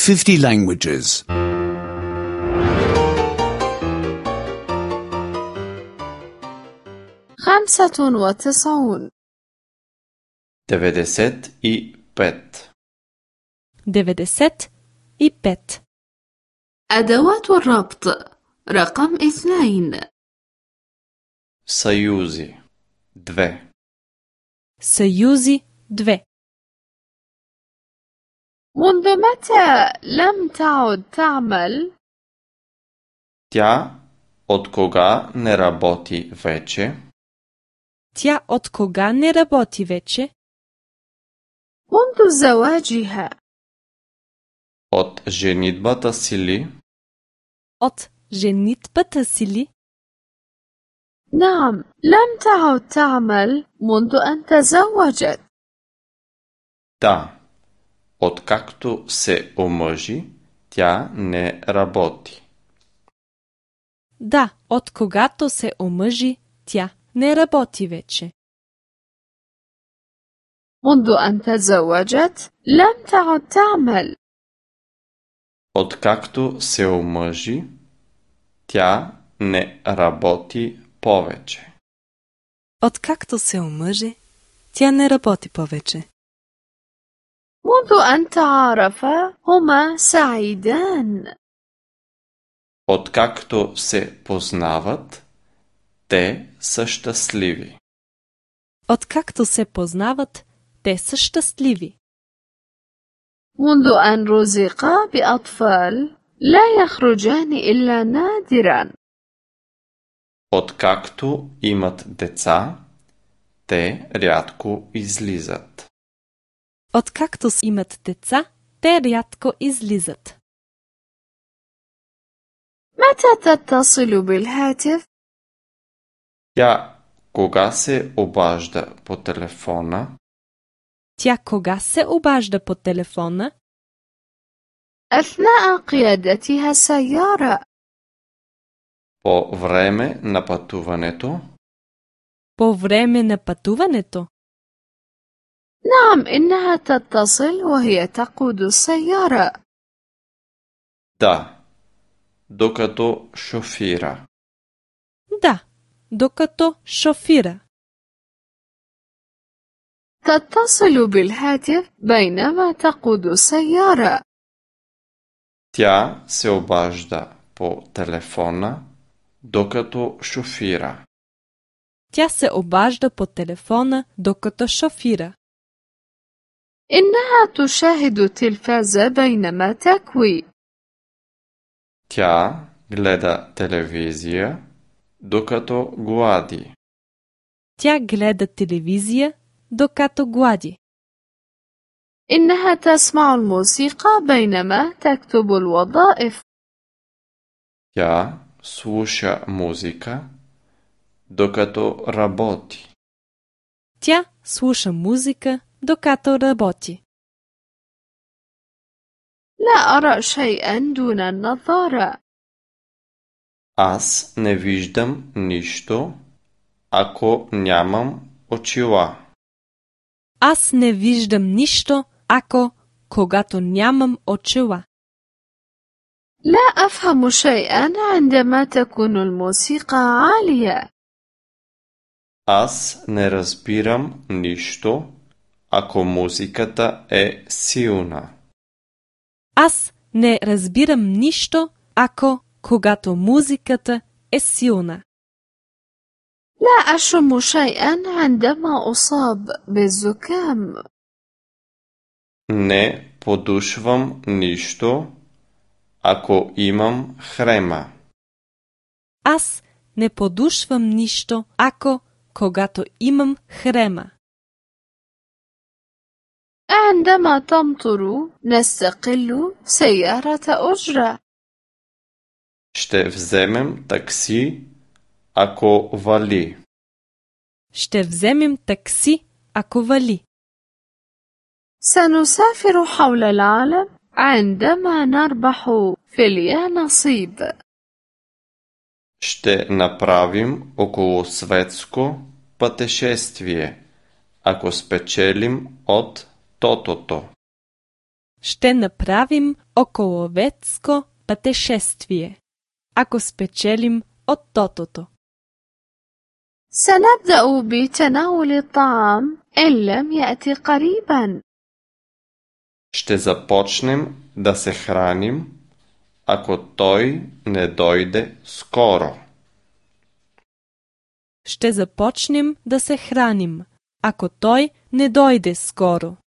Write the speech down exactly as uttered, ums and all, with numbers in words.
fifty languages. خمسة وتسعون деветдесет и пет. деветдесет и пет. أدوات الربط رقم اثنين. Съюзи две. съюзи две. منذ متى لم تعد تعمل؟ Тя от кога не работи вече? Тя от кога не работи вече? منذ زواجها. От женитбата си ли? От женитбата си ли? نعم، لم تعد تعمل منذ أن تزوجت. Да. Откакто се омъжи, тя не работи. Да, от когато се омъжи, тя не работи вече. منذ أن تزوجت لم تعد تعمل. Откакто се омъжи, тя не работи повече. Откакто се омъжи, тя не работи повече. منذ أن تعارفا هما سعيدان. Откакто се познават, те са щастливи. Откакто се познават, те са щастливи. منذ أن رزقا بأطفال لا يخرجان إلا نادرا. Откакто имат деца, те рядко излизат. Откакто имат деца, те рядко излизат. متى تتصل بالهاتف؟ Тя кога се обажда по телефона? Тя кога се обажда по телефона? أثناء قيادتها السيارة. По време на пътуването? По време на пътуването? نعم، إنها تتصل وهي تقود السيارة. Да, докато шофира. Да, докато шофира. تتصل بالهاتف بينما تقود السيارة. Тя се обажда по телефона, докато шофира. Тя се обажда по телефона, докато шофира. إنها تشاهد التلفاز بينما تكوي. Тя гледа телевизия, докато глади. Тя гледа телевизия, докато глади. إنها تسمع الموسيقى بينما تكتب الوظائف. Тя слуша музика, докато работи. Тя слуша музика, докато работи. لا أرى شيئا دون النظارة. Аз не виждам нищо, ако нямам очила. Аз не виждам нищо, ако когато нямам очила. لا أفهم شيئا عندما تكون الموسيقى عالية. Аз не разбирам нищо, ако музиката е силна. Аз не разбирам нищо, ако когато музиката е силна. لا أشم شيئا عندما أصاب بالزكام. Не подушвам нищо, ако имам хрема. Аз не подушвам нищо, ако когато имам хрема. عندما تمطر نستقل سيارة أجرة. Ще вземем такси, ако вали. Ще вземем такси, ако вали. سنسافر حول العالم عندما نربح في اليانصيب. Ще направим околосветско пътешествие, ако спечелим от тотото. Ще направим околоветско пътешествие, ако спечелим от тотото. سنبدأ بتناول الطعام إن لم يأتي قريبا. Ще започнем да се храним, ако той не дойде скоро. Ще започнем да се храним, ако той не дойде скоро.